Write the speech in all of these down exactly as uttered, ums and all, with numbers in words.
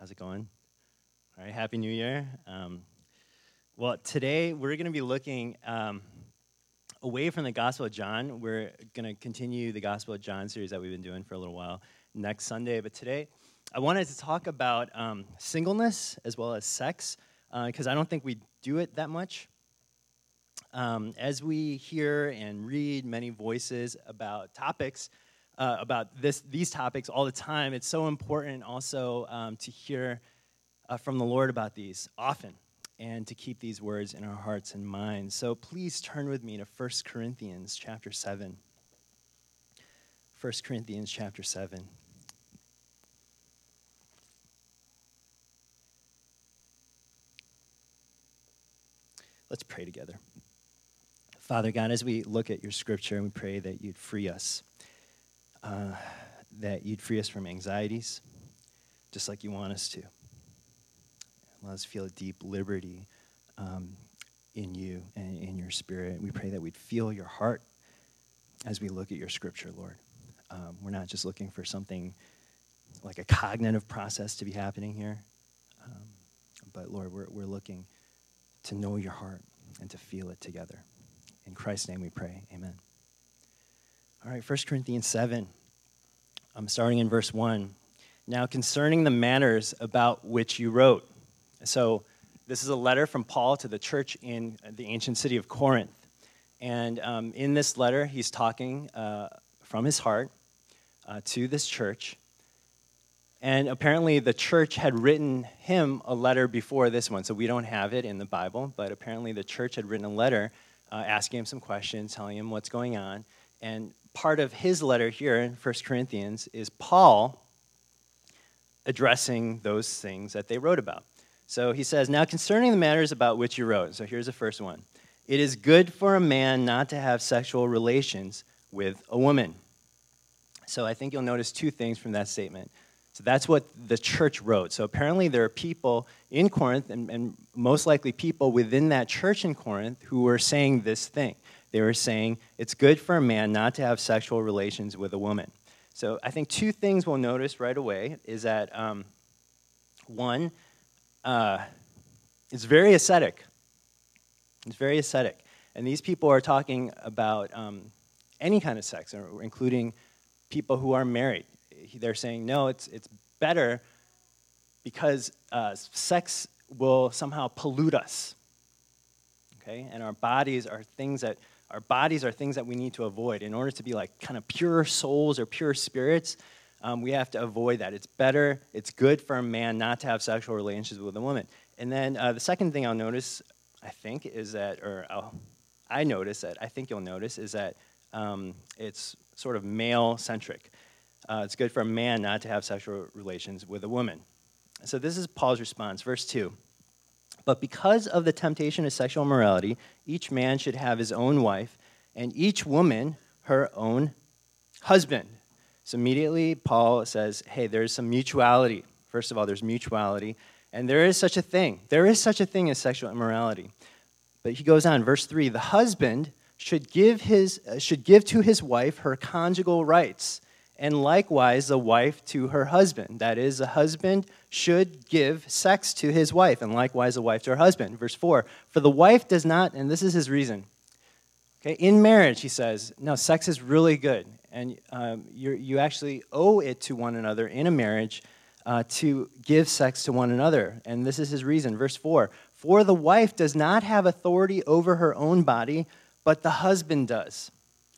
How's it going? All right, Happy New Year. Um, well, today we're going to be looking um, away from the Gospel of John. We're going to continue the Gospel of John series that we've been doing for a little while next Sunday. But today I wanted to talk about um, singleness as well as sex, because uh, I don't think we do it that much. Um, as we hear and read many voices about topics, uh, about this these topics all the time, it's so important also um, to hear uh, from the Lord about these often and to keep these words in our hearts and minds. So please turn with me to First Corinthians chapter seven. First Corinthians chapter seven. Let's pray together. Father God, as we look at your scripture, we pray that you'd free us, uh, that you'd free us from anxieties, just like you want us to. Let us feel a deep liberty um, in you and in your spirit. We pray that we'd feel your heart as we look at your scripture, Lord. Um, we're not just looking for something like a cognitive process to be happening here, um, but Lord, we're, we're looking to know your heart and to feel it together. In Christ's name we pray, amen. All right, First Corinthians seven, I'm starting in verse one. Now concerning the matters about which you wrote. So this is a letter from Paul to the church in the ancient city of Corinth. And um, in this letter, he's talking uh, from his heart uh, to this church. And apparently the church had written him a letter before this one. So we don't have it in the Bible, but apparently the church had written a letter uh, asking him some questions, telling him what's going on. And part of his letter here in First Corinthians is Paul addressing those things that they wrote about. So he says, now concerning the matters about which you wrote. So here's the first one. It is good for a man not to have sexual relations with a woman. So I think you'll notice two things from that statement. So that's what the church wrote. So apparently there are people in Corinth, and, and most likely people within that church in Corinth, who were saying this thing. They were saying it's good for a man not to have sexual relations with a woman. So I think two things we'll notice right away is that, um, one, uh, it's very ascetic. It's very ascetic. And these people are talking about um, any kind of sex, including people who are married. They're saying, no, it's it's better because uh, sex will somehow pollute us. Okay? And our bodies are things that our bodies are things that we need to avoid. In order to be like kind of pure souls or pure spirits, um, we have to avoid that. It's better, it's good for a man not to have sexual relations with a woman. And then uh, the second thing I'll notice, I think, is that, or I'll, I notice that, I think you'll notice, is that um, it's sort of male-centric. Uh, it's good for a man not to have sexual relations with a woman. So this is Paul's response, verse two. But because of the temptation of sexual immorality, each man should have his own wife, and each woman her own husband. So immediately Paul says, hey, there's some mutuality. First of all, there's mutuality, and there is such a thing. There is such a thing as sexual immorality. But he goes on, verse three, the husband should give his uh, should give to his wife her conjugal rights, and likewise the wife to her husband. That is, the husband should give sex to his wife, and likewise the wife to her husband. Verse four, for the wife does not, and this is his reason. Okay, in marriage, he says, no, sex is really good, and um, you you actually owe it to one another in a marriage uh, to give sex to one another, and this is his reason. Verse four, for the wife does not have authority over her own body, but the husband does.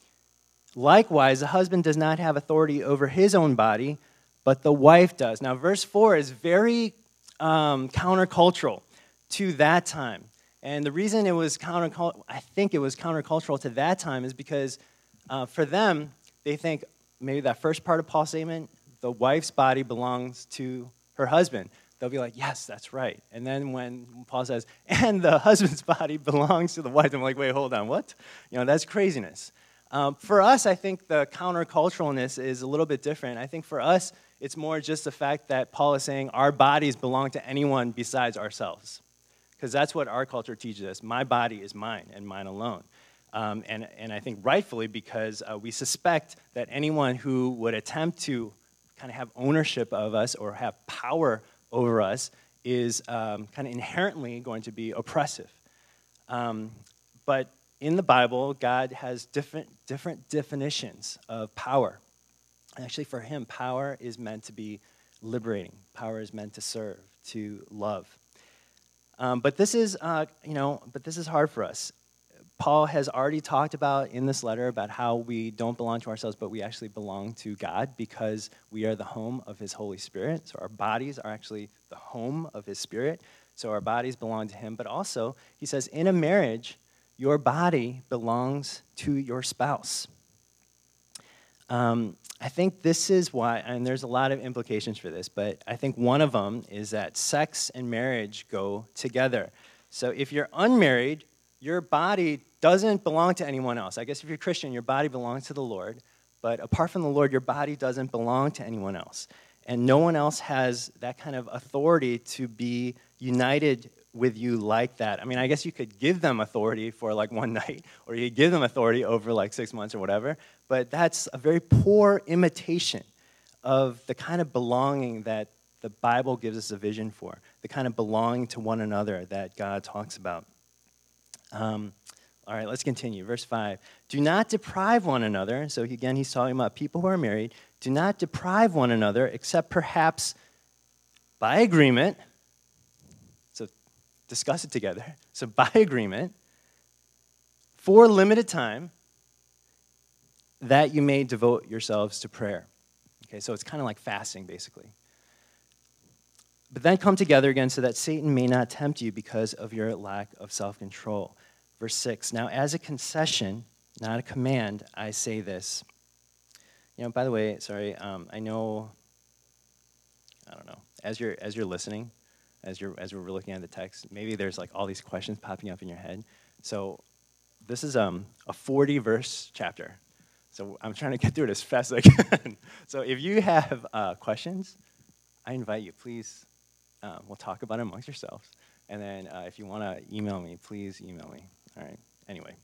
Likewise, the husband does not have authority over his own body, but the wife does. Now, verse four is very um, countercultural to that time. And the reason it was countercultural, I think it was countercultural to that time, is because uh, for them, they think maybe that first part of Paul's statement, the wife's body belongs to her husband. They'll be like, yes, that's right. And then when Paul says, and the husband's body belongs to the wife, I'm like, wait, hold on, what? You know, that's craziness. Um, for us, I think the counterculturalness is a little bit different. I think for us, it's more just the fact that Paul is saying our bodies belong to anyone besides ourselves. Because that's what our culture teaches us. My body is mine and mine alone. Um, and, and I think rightfully because uh, we suspect that anyone who would attempt to kind of have ownership of us or have power over us is um, kind of inherently going to be oppressive. Um, but in the Bible, God has different, different definitions of power. Actually, for him, power is meant to be liberating. Power is meant to serve, to love. Um, but this is, uh, you know, but this is hard for us. Paul has already talked about in this letter about how we don't belong to ourselves, but we actually belong to God because we are the home of his Holy Spirit. So our bodies are actually the home of his Spirit. So our bodies belong to him. But also, he says, in a marriage, your body belongs to your spouse. Um, I think this is why, and there's a lot of implications for this, but I think one of them is that sex and marriage go together. So if you're unmarried, your body doesn't belong to anyone else. I guess if you're Christian, your body belongs to the Lord, but apart from the Lord, your body doesn't belong to anyone else. And no one else has that kind of authority to be united with you like that. I mean, I guess you could give them authority for like one night, or you could give them authority over like six months or whatever, but that's a very poor imitation of the kind of belonging that the Bible gives us a vision for, the kind of belonging to one another that God talks about. Um, all right, let's continue. Verse five. Do not deprive one another. So again, he's talking about people who are married. Do not deprive one another, except perhaps by agreement. So discuss it together. So by agreement, for a limited time, that you may devote yourselves to prayer. Okay, so it's kind of like fasting, basically. But then come together again so that Satan may not tempt you because of your lack of self-control. Verse six, now as a concession, not a command, I say this. You know, by the way, sorry, um, I know, I don't know, as you're as you're listening, as you're as we're looking at the text, maybe there's like all these questions popping up in your head. So this is um, a forty-verse chapter. So I'm trying to get through it as fast as I can. So if you have uh, questions, I invite you, please, uh, we'll talk about it amongst yourselves. And then uh, if you want to email me, please email me. All right, anyway.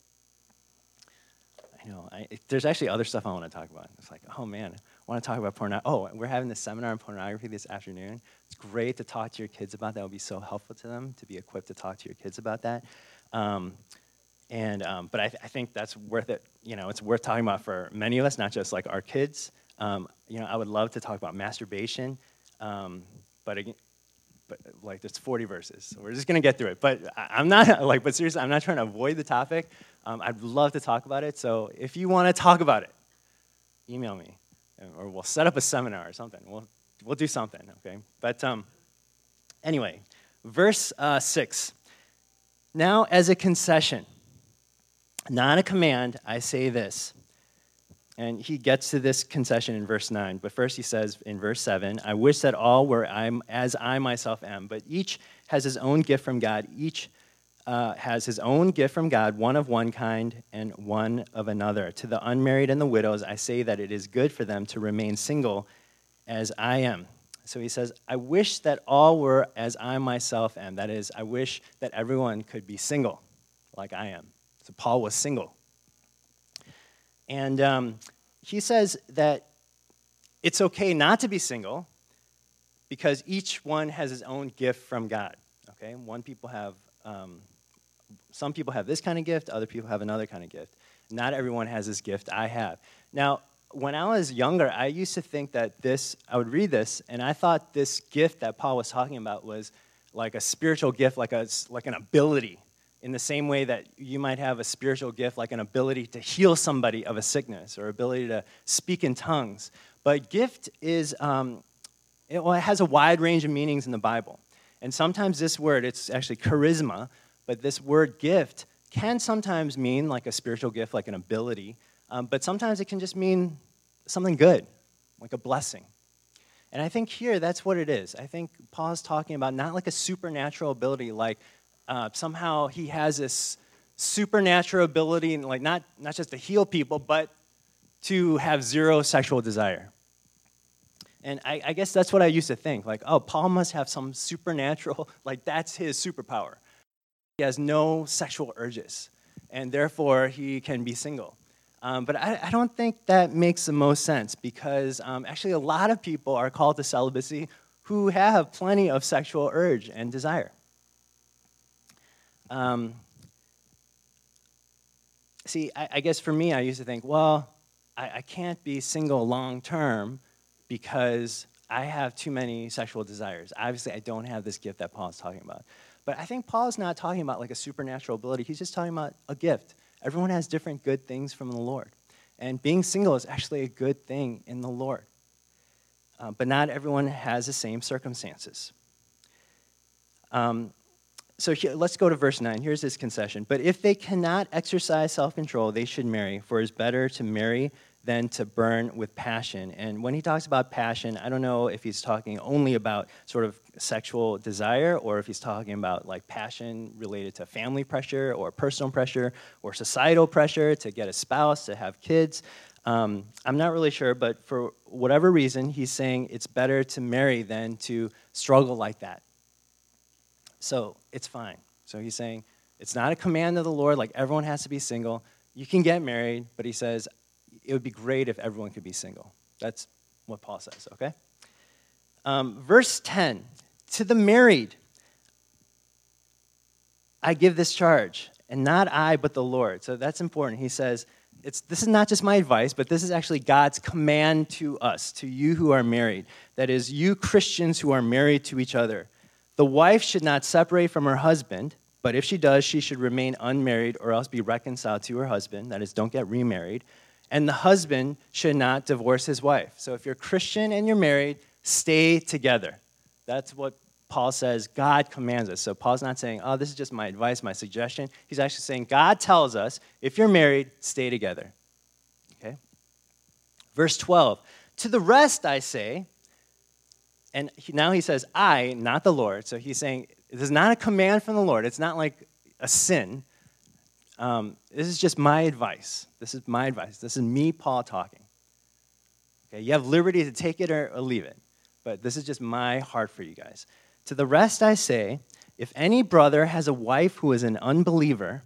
I know, I, it, there's actually other stuff I want to talk about. It's like, oh man, I want to talk about pornography. Oh, we're having this seminar on pornography this afternoon. It's great to talk to your kids about that. It would be so helpful to them to be equipped to talk to your kids about that. Um, and um, But I, th- I think that's worth it. You know, it's worth talking about for many of us, not just like our kids. Um, you know, I would love to talk about masturbation, um, but again, but like there's forty verses, so we're just gonna get through it. But I, I'm not like, but seriously, I'm not trying to avoid the topic. Um, I'd love to talk about it. So if you want to talk about it, email me, or we'll set up a seminar or something. We'll we'll do something, okay? But um, anyway, verse uh, six. Now, as a concession, not a command, I say this. And he gets to this concession in verse nine. But first he says in verse seven, I wish that all were I'm, as I myself am. But each has his own gift from God. Each uh, has his own gift from God, one of one kind and one of another. To the unmarried and the widows, I say that it is good for them to remain single as I am. So he says, I wish that all were as I myself am. That is, I wish that everyone could be single like I am. So Paul was single. And um, he says that it's okay not to be single because each one has his own gift from God. Okay, one people have, um, some people have this kind of gift, other people have another kind of gift. Not everyone has this gift I have. Now, when I was younger, I used to think that this, I would read this, and I thought this gift that Paul was talking about was like a spiritual gift, like a like an ability. In the same way that you might have a spiritual gift, like an ability to heal somebody of a sickness or ability to speak in tongues. But gift is, um, it, well, it has a wide range of meanings in the Bible. And sometimes this word, it's actually charisma, but this word gift can sometimes mean like a spiritual gift, like an ability. Um, but sometimes it can just mean something good, like a blessing. And I think here that's what it is. I think Paul's talking about not like a supernatural ability, like Uh, somehow he has this supernatural ability, and like not, not just to heal people, but to have zero sexual desire. And I, I guess that's what I used to think. Like, oh, Paul must have some supernatural, like that's his superpower. He has no sexual urges, and therefore he can be single. Um, but I, I don't think that makes the most sense because um, actually a lot of people are called to celibacy who have plenty of sexual urge and desire. Um, see, I, I guess for me, I used to think, well, I, I can't be single long term because I have too many sexual desires. Obviously, I don't have this gift that Paul's talking about. But I think Paul's not talking about like a supernatural ability. He's just talking about a gift. Everyone has different good things from the Lord. And being single is actually a good thing in the Lord. Uh, but not everyone has the same circumstances. Um, so here, let's go to verse nine. Here's his concession. But if they cannot exercise self-control, they should marry, for it is better to marry than to burn with passion. And when he talks about passion, I don't know if he's talking only about sort of sexual desire or if he's talking about like passion related to family pressure or personal pressure or societal pressure to get a spouse, to have kids. Um, I'm not really sure, but for whatever reason, he's saying it's better to marry than to struggle like that. So it's fine. So he's saying it's not a command of the Lord, like everyone has to be single. You can get married, but he says it would be great if everyone could be single. That's what Paul says, okay? Um, verse ten, to the married, I give this charge, and not I, but the Lord. So that's important. He says, it's, this is not just my advice, but this is actually God's command to us, to you who are married. That is, you Christians who are married to each other. The wife should not separate from her husband, but if she does, she should remain unmarried or else be reconciled to her husband. That is, don't get remarried. And the husband should not divorce his wife. So if you're Christian and you're married, stay together. That's what Paul says God commands us. So Paul's not saying, oh, this is just my advice, my suggestion. He's actually saying God tells us, if you're married, stay together. Okay? Verse twelve, to the rest I say, and he, now he says, I, not the Lord. So he's saying, this is not a command from the Lord. It's not like a sin. Um, this is just my advice. This is my advice. This is me, Paul, talking. Okay, you have liberty to take it or, or leave it, but this is just my heart for you guys. To the rest I say, if any brother has a wife who is an unbeliever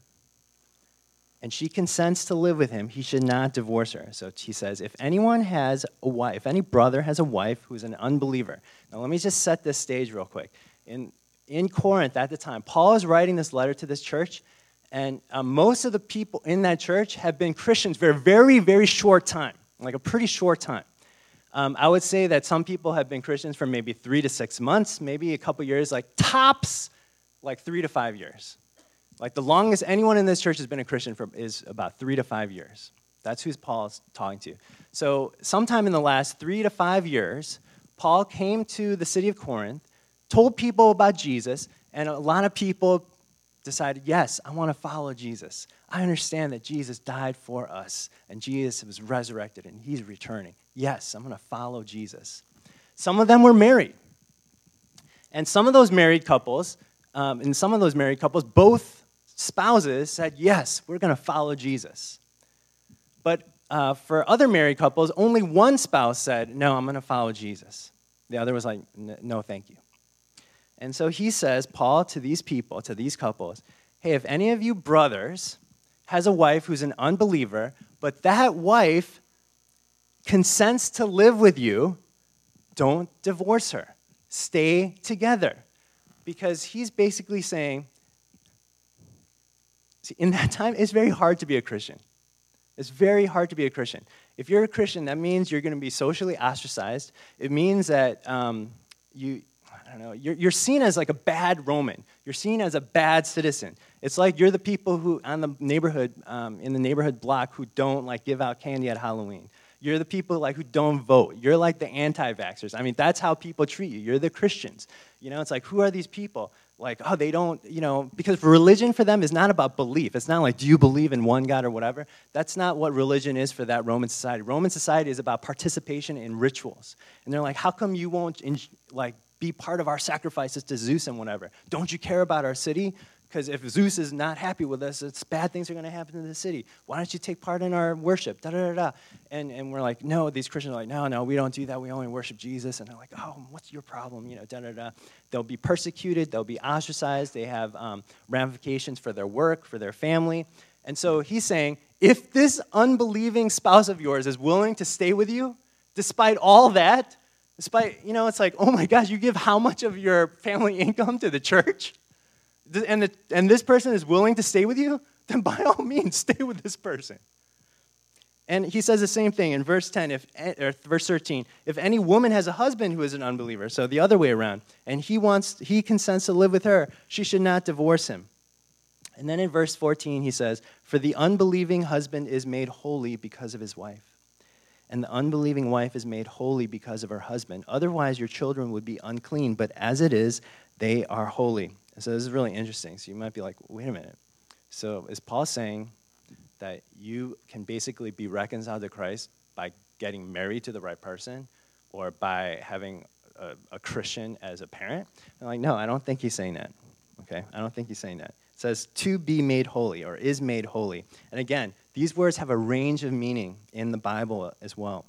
and she consents to live with him, he should not divorce her. So he says, if anyone has a wife, if any brother has a wife who's an unbeliever. Now let me just set this stage real quick. In, in Corinth at the time, Paul is writing this letter to this church, and uh, most of the people in that church have been Christians for a very, very short time, like a pretty short time. Um, I would say that some people have been Christians for maybe three to six months, maybe a couple years, like tops, like three to five years. Like the longest anyone in this church has been a Christian for is about three to five years. That's who Paul's talking to. So sometime in the last three to five years, Paul came to the city of Corinth, told people about Jesus, and a lot of people decided, yes, I want to follow Jesus. I understand that Jesus died for us, and Jesus was resurrected, and he's returning. Yes, I'm going to follow Jesus. Some of them were married. And some of those married couples, um, and some of those married couples, both spouses said, yes, we're going to follow Jesus. But uh, for other married couples, only one spouse said, no, I'm going to follow Jesus. The other was like, no, thank you. And so he says, Paul, to these people, to these couples, hey, if any of you brothers has a wife who's an unbeliever, but that wife consents to live with you, don't divorce her. Stay together. Because he's basically saying, see, in that time, it's very hard to be a Christian. It's very hard to be a Christian. If you're a Christian, that means you're going to be socially ostracized. It means that um, you... I don't know, you're, you're seen as like a bad Roman. You're seen as a bad citizen. It's like you're the people who on the neighborhood, um, in the neighborhood block who don't like give out candy at Halloween. You're the people like who don't vote. You're like the anti-vaxxers. I mean, that's how people treat you. You're the Christians. You know, it's like, who are these people? Like, oh, they don't, you know, because religion for them is not about belief. It's not like, do you believe in one God or whatever? That's not what religion is for that Roman society. Roman society is about participation in rituals. And they're like, how come you won't, like, be part of our sacrifices to Zeus and whatever? Don't you care about our city? Because if Zeus is not happy with us, it's bad things are going to happen in the city. Why don't you take part in our worship? Da da da da. And and we're like, no. These Christians are like, no, no, we don't do that. We only worship Jesus. And they're like, oh, what's your problem? You know, da da da. They'll be persecuted. They'll be ostracized. They have um, ramifications for their work, for their family. And so he's saying, if this unbelieving spouse of yours is willing to stay with you, despite all that, Despite, you know, it's like, oh my gosh, you give how much of your family income to the church? And, the, and this person is willing to stay with you? Then by all means, stay with this person. And he says the same thing in verse ten, if, or verse thirteen. If any woman has a husband who is an unbeliever, so the other way around, and he wants, he consents to live with her, she should not divorce him. And then in verse fourteen, he says, for the unbelieving husband is made holy because of his wife, and the unbelieving wife is made holy because of her husband. Otherwise, your children would be unclean, but as it is, they are holy. So this is really interesting. So you might be like, wait a minute. So is Paul saying that you can basically be reconciled to Christ by getting married to the right person or by having a, a Christian as a parent? I'm like, no, I don't think he's saying that. Okay, I don't think he's saying that. It says to be made holy or is made holy. And again, these words have a range of meaning in the Bible as well.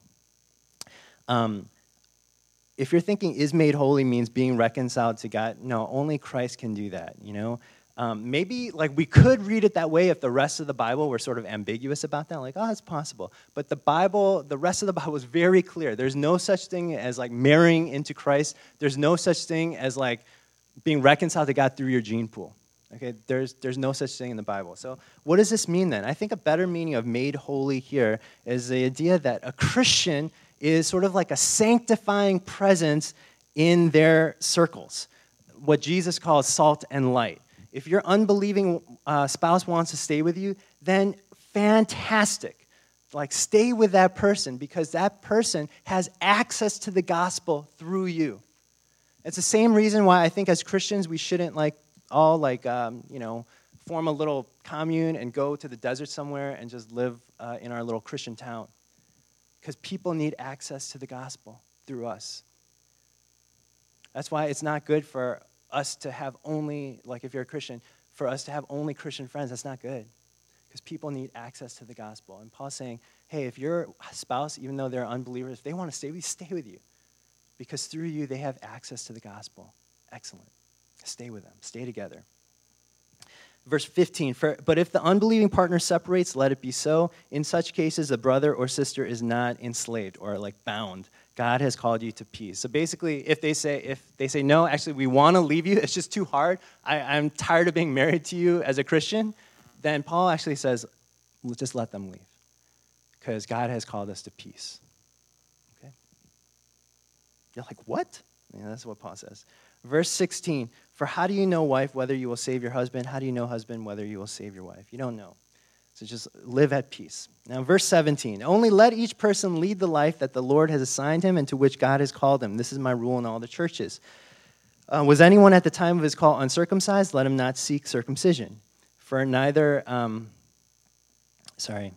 Um, if you're thinking is made holy means being reconciled to God, no, only Christ can do that, you know? Um, maybe like we could read it that way if the rest of the Bible were sort of ambiguous about that, like, oh, it's possible. But the Bible, the rest of the Bible is very clear. There's no such thing as like marrying into Christ. There's no such thing as like being reconciled to God through your gene pool. Okay, there's there's no such thing in the Bible. So what does this mean then? I think a better meaning of made holy here is the idea that a Christian is sort of like a sanctifying presence in their circles, what Jesus calls salt and light. If your unbelieving uh, spouse wants to stay with you, then fantastic. Like, stay with that person because that person has access to the gospel through you. It's the same reason why I think as Christians we shouldn't like all like um, you know form a little commune and go to the desert somewhere and just live uh, in our little Christian town, because people need access to the gospel through us. That's why it's not good for us to have only, like if you're a Christian, for us to have only Christian friends. That's not good, because people need access to the gospel. And Paul's saying, hey, if your spouse, even though they're unbelievers, if they want to stay with you, stay with you, because through you they have access to the gospel. Excellent. Stay with them. Stay together. Verse fifteen, For, but if the unbelieving partner separates, let it be so. In such cases, a brother or sister is not enslaved or like bound. God has called you to peace. So basically, if they say, if they say, no, actually, we want to leave you, it's just too hard, I, I'm tired of being married to you as a Christian, then Paul actually says, well, just let them leave, because God has called us to peace. Okay? You're like, what? Yeah, that's what Paul says. Verse sixteen, for how do you know, wife, whether you will save your husband? How do you know, husband, whether you will save your wife? You don't know. So just live at peace. Now, verse seventeen, only let each person lead the life that the Lord has assigned him and to which God has called him. This is my rule in all the churches. Uh, was anyone at the time of his call uncircumcised? Let him not seek circumcision. For neither, um, sorry,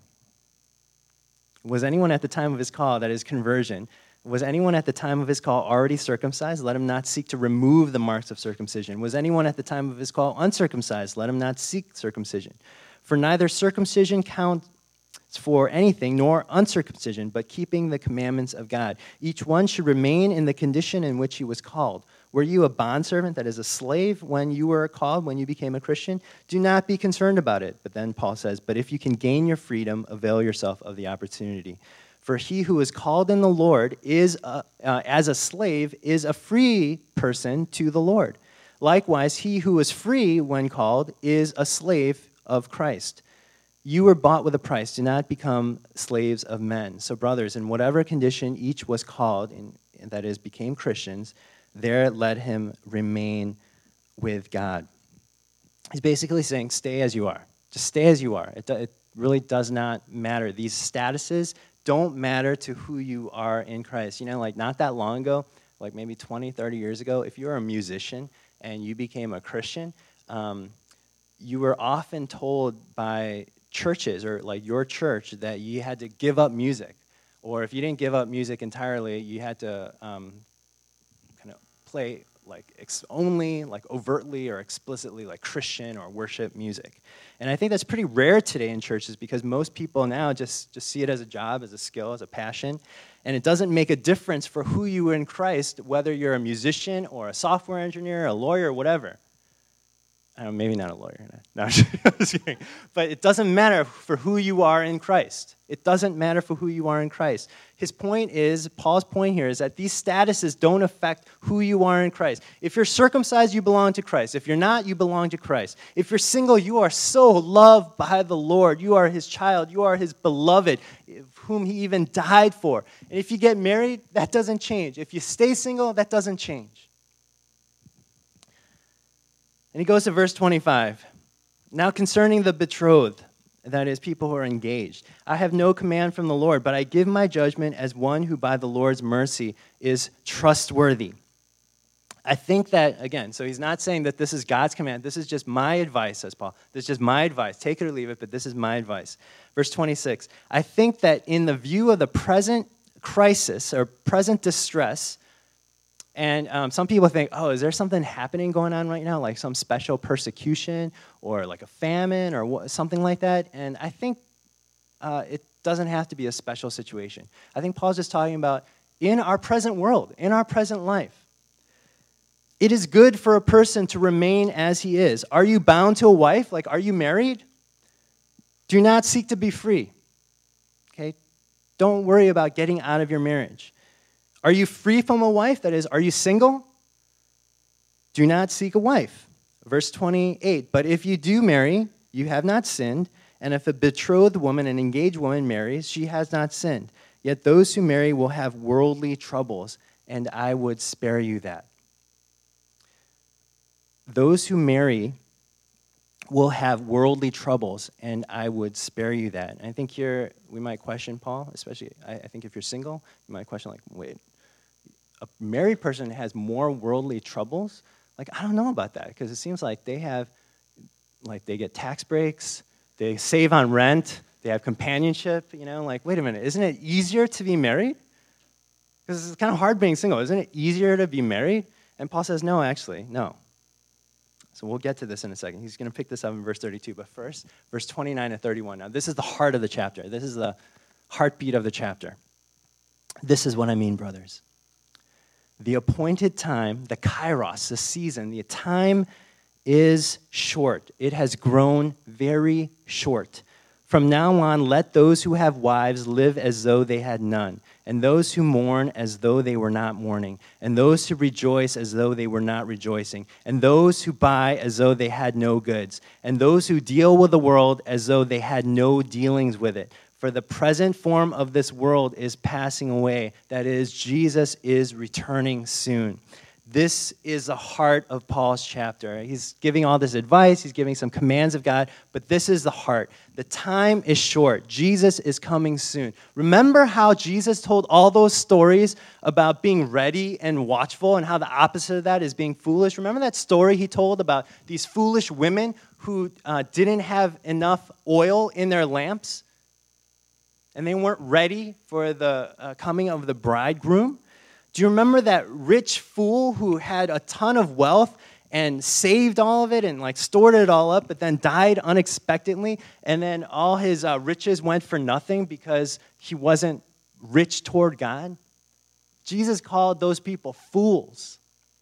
was anyone at the time of his call, that is conversion, was anyone at the time of his call already circumcised? Let him not seek to remove the marks of circumcision. Was anyone at the time of his call uncircumcised? Let him not seek circumcision. For neither circumcision counts for anything, nor uncircumcision, but keeping the commandments of God. Each one should remain in the condition in which he was called. Were you a bondservant, that is a slave, when you were called, when you became a Christian? Do not be concerned about it. But then Paul says, but if you can gain your freedom, avail yourself of the opportunity. For he who is called in the Lord is a, uh, as a slave is a free person to the Lord. Likewise, he who is free when called is a slave of Christ. You were bought with a price. Do not become slaves of men. So brothers, in whatever condition each was called, in, that is, became Christians, there let him remain with God. He's basically saying, stay as you are. Just stay as you are. It, it really does not matter. These statuses don't matter to who you are in Christ. You know, like not that long ago, like maybe twenty, thirty years ago, if you were a musician and you became a Christian, um, you were often told by churches or like your church that you had to give up music. Or if you didn't give up music entirely, you had to um, kind of play like ex- only like overtly or explicitly like Christian or worship music. And I think that's pretty rare today in churches because most people now just, just see it as a job, as a skill, as a passion. And it doesn't make a difference for who you are in Christ, whether you're a musician or a software engineer, a lawyer, whatever. I don't know, maybe not a lawyer. No, I'm just kidding. But it doesn't matter for who you are in Christ. It doesn't matter for who you are in Christ. His point is, Paul's point here is that these statuses don't affect who you are in Christ. If you're circumcised, you belong to Christ. If you're not, you belong to Christ. If you're single, you are so loved by the Lord. You are his child. You are his beloved, whom he even died for. And if you get married, that doesn't change. If you stay single, that doesn't change. And he goes to verse twenty-five. Now concerning the betrothed, that is, people who are engaged, I have no command from the Lord, but I give my judgment as one who by the Lord's mercy is trustworthy. I think that, again, so he's not saying that this is God's command. This is just my advice, says Paul. This is just my advice. Take it or leave it, but this is my advice. Verse twenty-six, I think that in the view of the present crisis or present distress, and um, some people think, oh, is there something happening going on right now, like some special persecution or like a famine or wh- something like that? And I think uh, it doesn't have to be a special situation. I think Paul's just talking about in our present world, in our present life. It is good for a person to remain as he is. Are you bound to a wife? Like, are you married? Do not seek to be free. Okay? Don't worry about getting out of your marriage. Are you free from a wife? That is, are you single? Do not seek a wife. Verse twenty-eight, but if you do marry, you have not sinned, and if a betrothed woman, an engaged woman, marries, she has not sinned. Yet those who marry will have worldly troubles, and I would spare you that. Those who marry will have worldly troubles, and I would spare you that. And I think here we might question Paul, especially, I, I think if you're single, you might question, like, wait, a married person has more worldly troubles? Like, I don't know about that, because it seems like they have, like, they get tax breaks, they save on rent, they have companionship, you know, like, wait a minute, isn't it easier to be married? Because it's kind of hard being single. Isn't it easier to be married? And Paul says, no, actually, no. So we'll get to this in a second. He's going to pick this up in verse thirty-two. But first, verse twenty-nine to thirty-one. Now, this is the heart of the chapter. This is the heartbeat of the chapter. This is what I mean, brothers. The appointed time, the kairos, the season, the time is short. It has grown very short. From now on, let those who have wives live as though they had none, and those who mourn as though they were not mourning, and those who rejoice as though they were not rejoicing, and those who buy as though they had no goods, and those who deal with the world as though they had no dealings with it. For the present form of this world is passing away. That is, Jesus is returning soon. This is the heart of Paul's chapter. He's giving all this advice. He's giving some commands of God, but this is the heart. The time is short. Jesus is coming soon. Remember how Jesus told all those stories about being ready and watchful, and how the opposite of that is being foolish? Remember that story he told about these foolish women who uh, didn't have enough oil in their lamps, and they weren't ready for the uh, coming of the bridegroom? Do you remember that rich fool who had a ton of wealth and saved all of it and like stored it all up, but then died unexpectedly, and then all his uh, riches went for nothing because he wasn't rich toward God? Jesus called those people fools.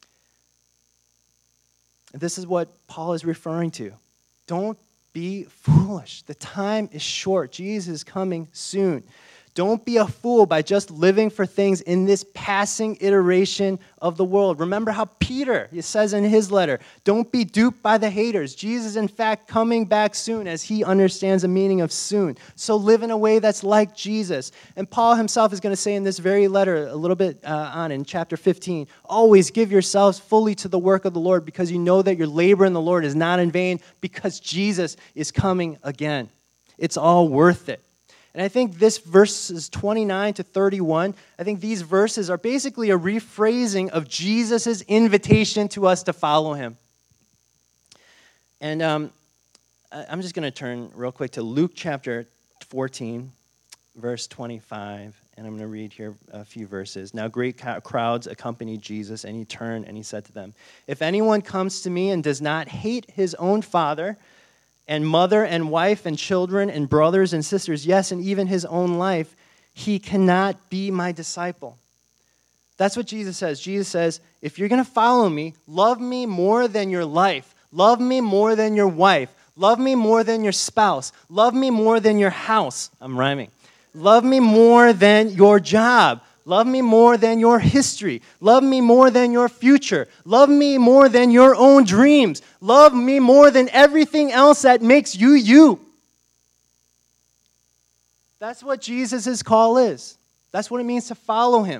And this is what Paul is referring to. Don't be foolish. The time is short. Jesus is coming soon. Don't be a fool by just living for things in this passing iteration of the world. Remember how Peter, he says in his letter, don't be duped by the haters. Jesus is in fact coming back soon, as he understands the meaning of soon. So live in a way that's like Jesus. And Paul himself is going to say in this very letter, a little bit uh, on in chapter fifteen, always give yourselves fully to the work of the Lord, because you know that your labor in the Lord is not in vain, because Jesus is coming again. It's all worth it. And I think this verses twenty-nine to thirty-one, I think these verses are basically a rephrasing of Jesus' invitation to us to follow him. And um, I'm just going to turn real quick to Luke chapter fourteen, verse twenty-five. And I'm going to read here a few verses. Now great crowds accompanied Jesus, and he turned and he said to them, if anyone comes to me and does not hate his own father and mother and wife and children and brothers and sisters, yes, and even his own life, he cannot be my disciple. That's what Jesus says. Jesus says, if you're going to follow me, love me more than your life. Love me more than your wife. Love me more than your spouse. Love me more than your house. I'm rhyming. Love me more than your job. Love me more than your history. Love me more than your future. Love me more than your own dreams. Love me more than everything else that makes you you. That's what Jesus' call is. That's what it means to follow him.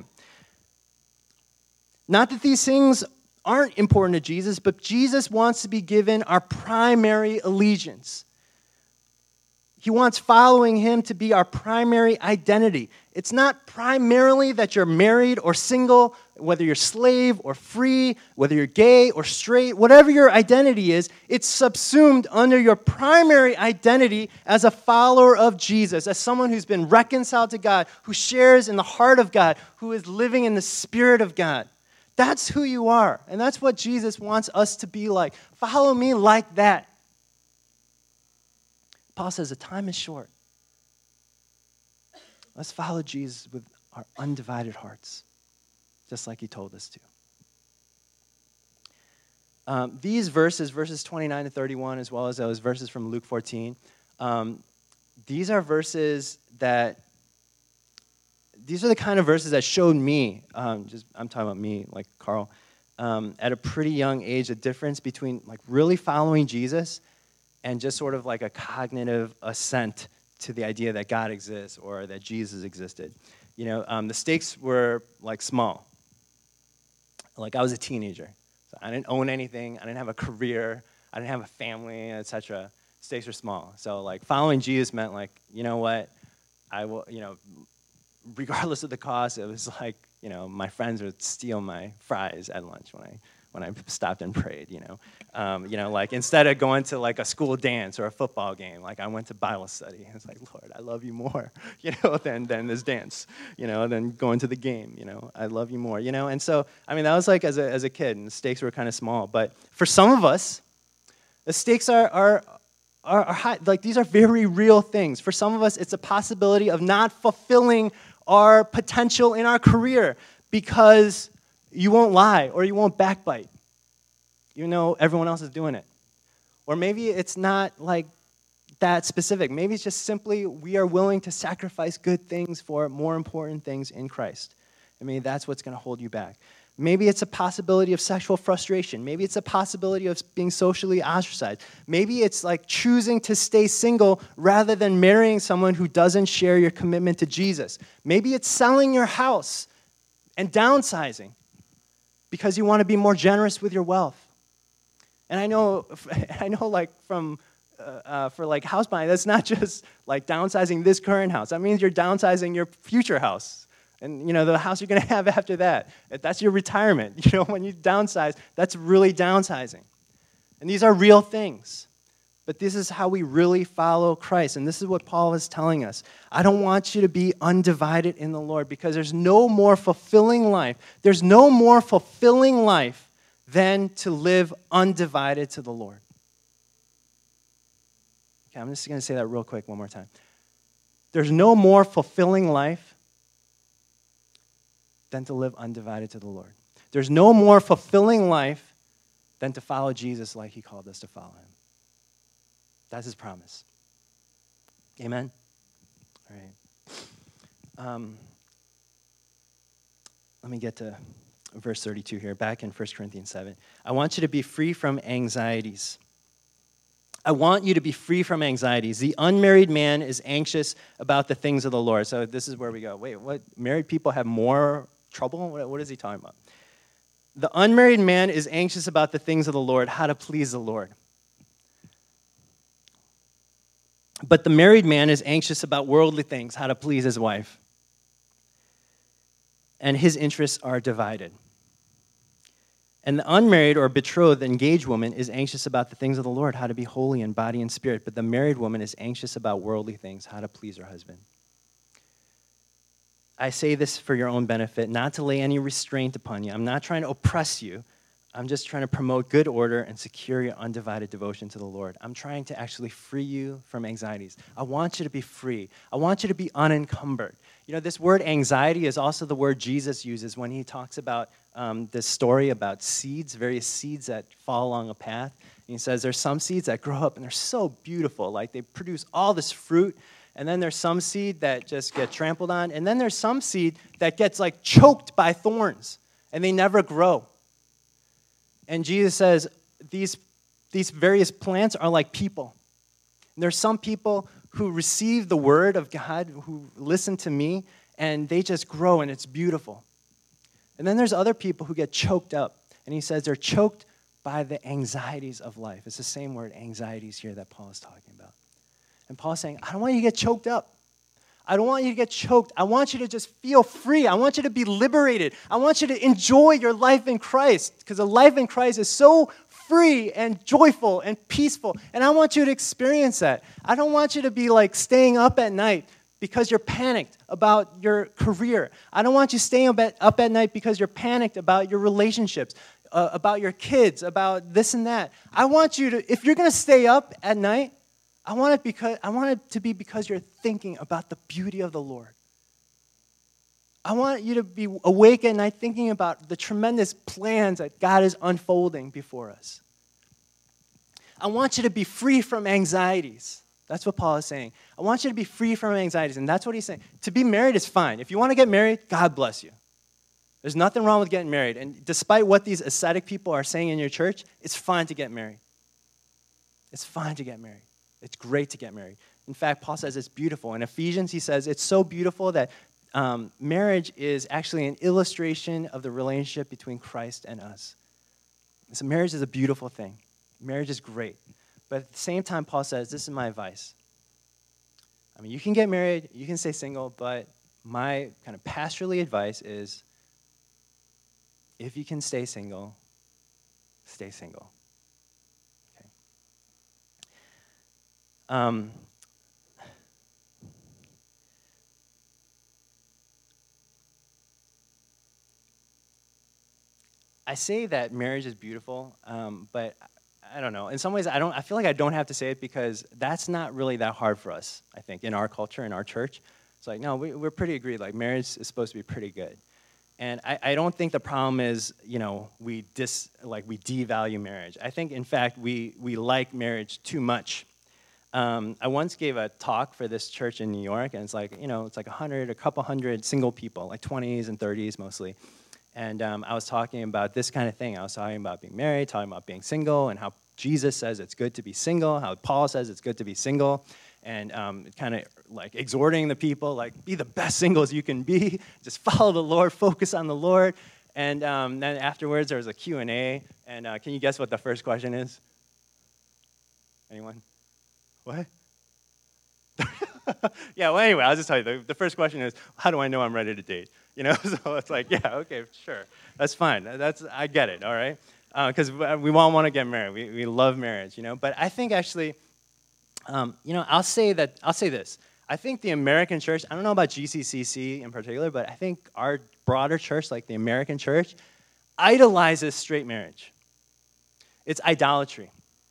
Not that these things aren't important to Jesus, but Jesus wants to be given our primary allegiance. He wants following him to be our primary identity. It's not primarily that you're married or single, whether you're slave or free, whether you're gay or straight, whatever your identity is, it's subsumed under your primary identity as a follower of Jesus, as someone who's been reconciled to God, who shares in the heart of God, who is living in the Spirit of God. That's who you are, and that's what Jesus wants us to be like. Follow me like that. Paul says the time is short. Let's follow Jesus with our undivided hearts, just like he told us to. Um, these verses, verses twenty-nine to thirty-one, as well as those verses from Luke fourteen, um, these are verses that, these are the kind of verses that showed me, um, just I'm talking about me, like Carl, um, at a pretty young age, the difference between like really following Jesus and just sort of like a cognitive assent to the idea that God exists or that Jesus existed. You know, um, the stakes were like small. Like I was a teenager. So I didn't own anything. I didn't have a career. I didn't have a family, et cetera. Stakes were small. So like following Jesus meant like, you know what, I will, you know, regardless of the cost, it was like, you know, my friends would steal my fries at lunch when I when I stopped and prayed, you know. Um, you know, like instead of going to like a school dance or a football game, like I went to Bible study. I was like, Lord, I love you more, you know, than, than this dance, you know, than going to the game, you know. I love you more, you know. And so, I mean, that was like as a as a kid, and the stakes were kind of small. But for some of us, the stakes are, are, are, are high. Like these are very real things. For some of us, it's a possibility of not fulfilling our potential in our career because you won't lie or you won't backbite, even though everyone else is doing it. Or maybe it's not like that specific. Maybe it's just simply we are willing to sacrifice good things for more important things in Christ. I mean, that's what's going to hold you back. Maybe it's a possibility of sexual frustration. Maybe it's a possibility of being socially ostracized. Maybe it's like choosing to stay single rather than marrying someone who doesn't share your commitment to Jesus. Maybe it's selling your house and downsizing because you want to be more generous with your wealth. And I know, I know, like from uh, uh, for like house buying, that's not just like downsizing this current house. That means you're downsizing your future house, and you know the house you're going to have after that. That's your retirement. You know, when you downsize, that's really downsizing. And these are real things. But this is how we really follow Christ. And this is what Paul is telling us. I don't want you to be undivided in the Lord because there's no more fulfilling life. There's no more fulfilling life than to live undivided to the Lord. Okay, I'm just going to say that real quick one more time. There's no more fulfilling life than to live undivided to the Lord. There's no more fulfilling life than to follow Jesus like he called us to follow him. That's his promise. Amen? All right. Um, let me get to verse thirty-two here, back in First Corinthians seven. I want you to be free from anxieties. I want you to be free from anxieties. The unmarried man is anxious about the things of the Lord. So this is where we go. Wait, what? Married people have more trouble? What, what is he talking about? The unmarried man is anxious about the things of the Lord, how to please the Lord. But the married man is anxious about worldly things, how to please his wife. And his interests are divided. And the unmarried or betrothed engaged woman is anxious about the things of the Lord, how to be holy in body and spirit. But the married woman is anxious about worldly things, how to please her husband. I say this for your own benefit, not to lay any restraint upon you. I'm not trying to oppress you. I'm just trying to promote good order and secure your undivided devotion to the Lord. I'm trying to actually free you from anxieties. I want you to be free. I want you to be unencumbered. You know, this word anxiety is also the word Jesus uses when he talks about um, this story about seeds, various seeds that fall along a path. And he says there's some seeds that grow up and they're so beautiful, like they produce all this fruit. And then there's some seed that just get trampled on. And then there's some seed that gets like choked by thorns and they never grow. And Jesus says these, these various plants are like people. And there's some people who receive the word of God, who listen to me, and they just grow and it's beautiful. And then there's other people who get choked up. And he says they're choked by the anxieties of life. It's the same word, anxieties, here that Paul is talking about. And Paul's saying, I don't want you to get choked up. I don't want you to get choked. I want you to just feel free. I want you to be liberated. I want you to enjoy your life in Christ, because the life in Christ is so free and joyful and peaceful. And I want you to experience that. I don't want you to be like staying up at night because you're panicked about your career. I don't want you staying up at, up at night because you're panicked about your relationships, uh, about your kids, about this and that. I want you to, if you're going to stay up at night, I want it because I want it to be because you're thinking about the beauty of the Lord. I want you to be awake at night thinking about the tremendous plans that God is unfolding before us. I want you to be free from anxieties. That's what Paul is saying. I want you to be free from anxieties, and that's what he's saying. To be married is fine. If you want to get married, God bless you. There's nothing wrong with getting married, and despite what these ascetic people are saying in your church, it's fine to get married. It's fine to get married. It's great to get married. In fact, Paul says it's beautiful. In Ephesians, he says it's so beautiful that um, marriage is actually an illustration of the relationship between Christ and us. So marriage is a beautiful thing. Marriage is great. But at the same time, Paul says, this is my advice. I mean, you can get married, you can stay single, but my kind of pastorally advice is, if you can stay single, stay single. Um, I say that marriage is beautiful, um, but I don't know. In some ways, I don't. I feel like I don't have to say it because that's not really that hard for us, I think, in our culture, in our church. It's like, no, we, we're pretty agreed. Like, marriage is supposed to be pretty good. And I, I don't think the problem is, you know, we dis, like we devalue marriage. I think, in fact, we we like marriage too much. Um, I once gave a talk for this church in New York, and it's like, you know, it's like a hundred, a couple hundred single people, like twenties and thirties mostly. And um, I was talking about this kind of thing. I was talking about being married, talking about being single, and how Jesus says it's good to be single, how Paul says it's good to be single, and um, kind of like exhorting the people, like, be the best singles you can be. Just follow the Lord, focus on the Lord. And um, then afterwards, there was a Q and A, and uh, can you guess what the first question is? Anyone? What? Yeah, well, anyway, I'll just tell you. The, the first question is, how do I know I'm ready to date? You know, so it's like, yeah, okay, sure. That's fine. That's I get it, all right? Because uh, we all want to get married. We, we love marriage, you know? But I think actually, um, you know, I'll say that, I'll say this. I think the American church, I don't know about G C C C in particular, but I think our broader church, like the American church, idolizes straight marriage. It's idolatry.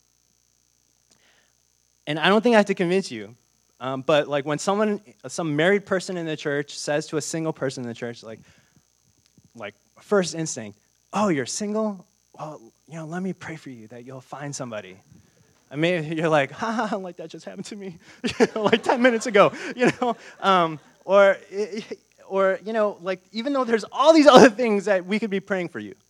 And I don't think I have to convince you, um, but like when someone, some married person in the church says to a single person in the church, like, like first instinct, oh, you're single? Well, you know, let me pray for you that you'll find somebody. I mean, you're like, ha ha, like that just happened to me, you know, like ten minutes ago, you know, um, or, or you know, like even though there's all these other things that we could be praying for you.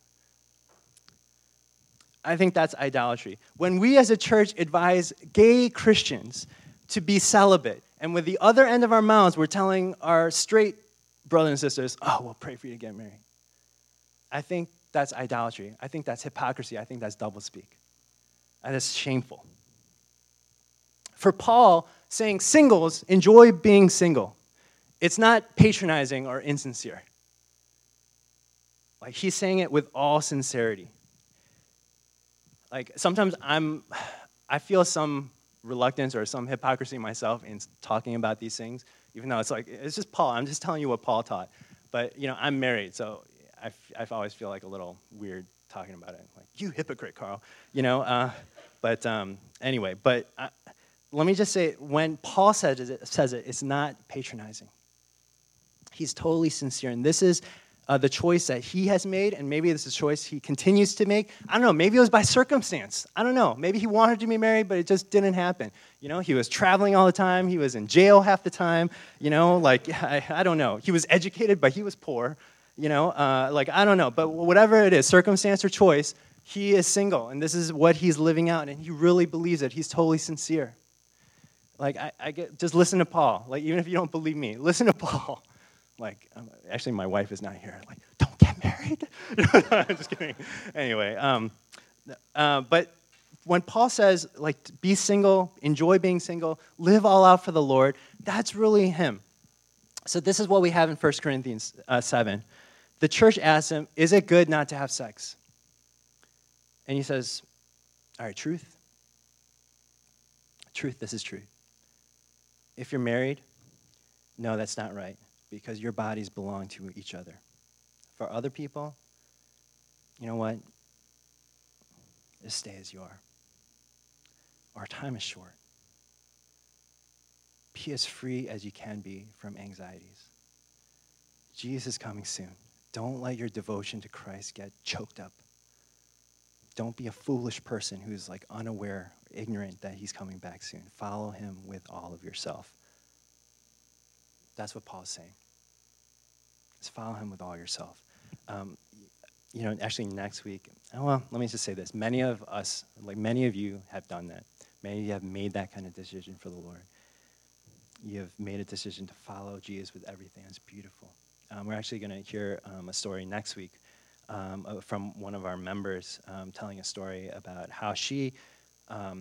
I think that's idolatry. When we as a church advise gay Christians to be celibate, and with the other end of our mouths, we're telling our straight brothers and sisters, oh, we'll pray for you to get married. I think that's idolatry. I think that's hypocrisy. I think that's doublespeak. That is shameful. For Paul, saying singles enjoy being single, it's not patronizing or insincere. Like he's saying it with all sincerity. Like sometimes I'm, I feel some reluctance or some hypocrisy myself in talking about these things, even though it's like, it's just Paul. I'm just telling you what Paul taught. But, you know, I'm married, so I, I always feel like a little weird talking about it. Like, you hypocrite, Carl. You know, uh, but um, anyway, but I, let me just say, when Paul says it, says it, it's not patronizing. He's totally sincere. And this is uh, the choice that he has made, and maybe this is a choice he continues to make. I don't know, maybe it was by circumstance. I don't know. Maybe he wanted to be married, but it just didn't happen. You know, he was traveling all the time. He was in jail half the time. You know, like, I, I don't know. He was educated, but he was poor. You know, uh, like, I don't know. But whatever it is, circumstance or choice, he is single, and this is what he's living out, and he really believes it. He's totally sincere. Like, I, I get, just listen to Paul. Like, even if you don't believe me, listen to Paul. Like, um, actually, my wife is not here. Like, don't get married. I'm just kidding. Anyway, um, uh, but when Paul says, like, be single, enjoy being single, live all out for the Lord, that's really him. So this is what we have in First Corinthians uh, seven. The church asks him, is it good not to have sex? And he says, all right, truth. Truth, this is truth. If you're married, no, that's not right, because your bodies belong to each other. For other people, you know what? Just stay as you are. Our time is short. Be as free as you can be from anxieties. Jesus is coming soon. Don't let your devotion to Christ get choked up. Don't be a foolish person who's like unaware, ignorant that he's coming back soon. Follow him with all of yourself. That's what Paul's saying. Just follow him with all yourself. Um, you know, actually next week, oh, well, let me just say this. Many of us, like many of you have done that. Many of you have made that kind of decision for the Lord. You have made a decision to follow Jesus with everything. It's beautiful. Um, we're actually going to hear um, a story next week um, from one of our members um, telling a story about how she um,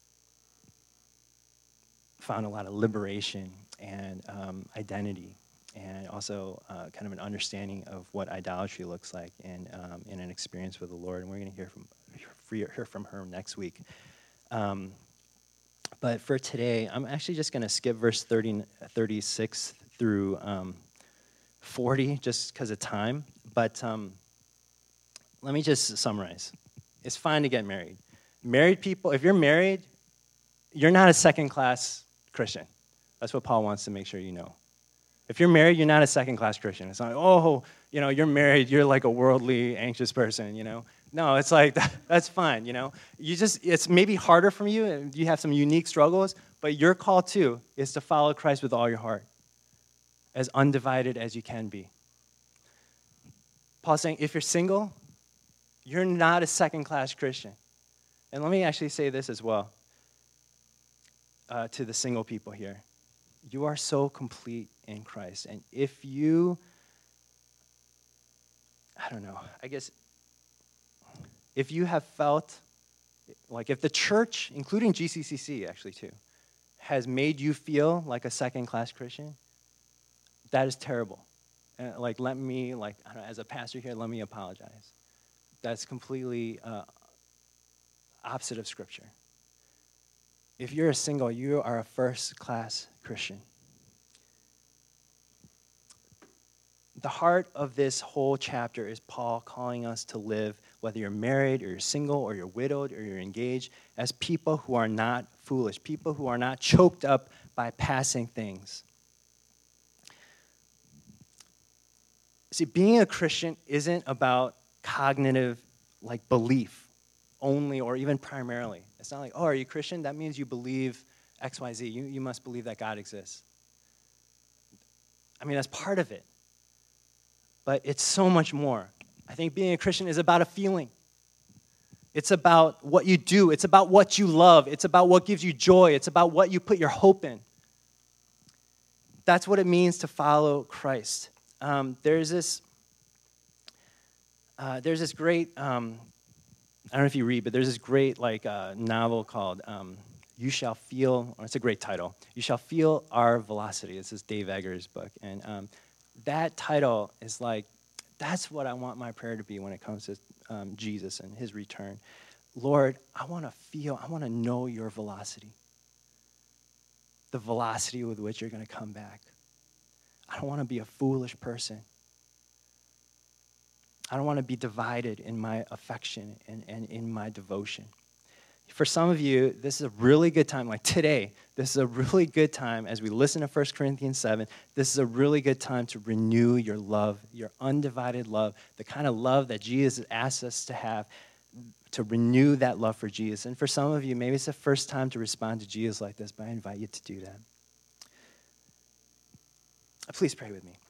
found a lot of liberation and um, identity, and also uh, kind of an understanding of what idolatry looks like, and um, in an experience with the Lord. And we're going to hear from hear from her next week. Um, but for today, I'm actually just going to skip verse thirty, thirty-six through um, forty, just because of time. But um, let me just summarize. It's fine to get married. Married people, if you're married, you're not a second-class Christian. That's what Paul wants to make sure you know. If you're married, you're not a second-class Christian. It's not like, oh, you know, you're married, you're like a worldly, anxious person, you know. No, it's like, that, that's fine, you know. You just, it's maybe harder for you, and you have some unique struggles, but your call, too, is to follow Christ with all your heart, as undivided as you can be. Paul's saying, if you're single, you're not a second-class Christian. And let me actually say this as well uh, to the single people here. You are so complete in Christ. And if you, I don't know, I guess, if you have felt, like if the church, including G C C C actually too, has made you feel like a second-class Christian, that is terrible. And like, let me, like, I don't know, as a pastor here, let me apologize. That's completely uh, opposite of Scripture. If you're a single, you are a first-class Christian. The heart of this whole chapter is Paul calling us to live, whether you're married or you're single or you're widowed or you're engaged, as people who are not foolish, people who are not choked up by passing things. See, being a Christian isn't about cognitive, like, belief only or even primarily. It's not like, oh, are you Christian? That means you believe X, Y, Z. You, you must believe that God exists. I mean, that's part of it. But it's so much more. I think being a Christian is about a feeling. It's about what you do. It's about what you love. It's about what gives you joy. It's about what you put your hope in. That's what it means to follow Christ. Um, there's this, uh, there's this great, um, I don't know if you read, but there's this great like uh, novel called um, "You Shall Feel." Or it's a great title. "You Shall Feel Our Velocity." This is Dave Eggers' book, and um, that title is like, that's what I want my prayer to be when it comes to um, Jesus and his return. Lord, I want to feel, I want to know your velocity. The velocity with which you're going to come back. I don't want to be a foolish person. I don't want to be divided in my affection and, and in my devotion. For some of you, this is a really good time, like today, this is a really good time as we listen to First Corinthians seven, this is a really good time to renew your love, your undivided love, the kind of love that Jesus asks us to have, to renew that love for Jesus. And for some of you, maybe it's the first time to respond to Jesus like this, but I invite you to do that. Please pray with me.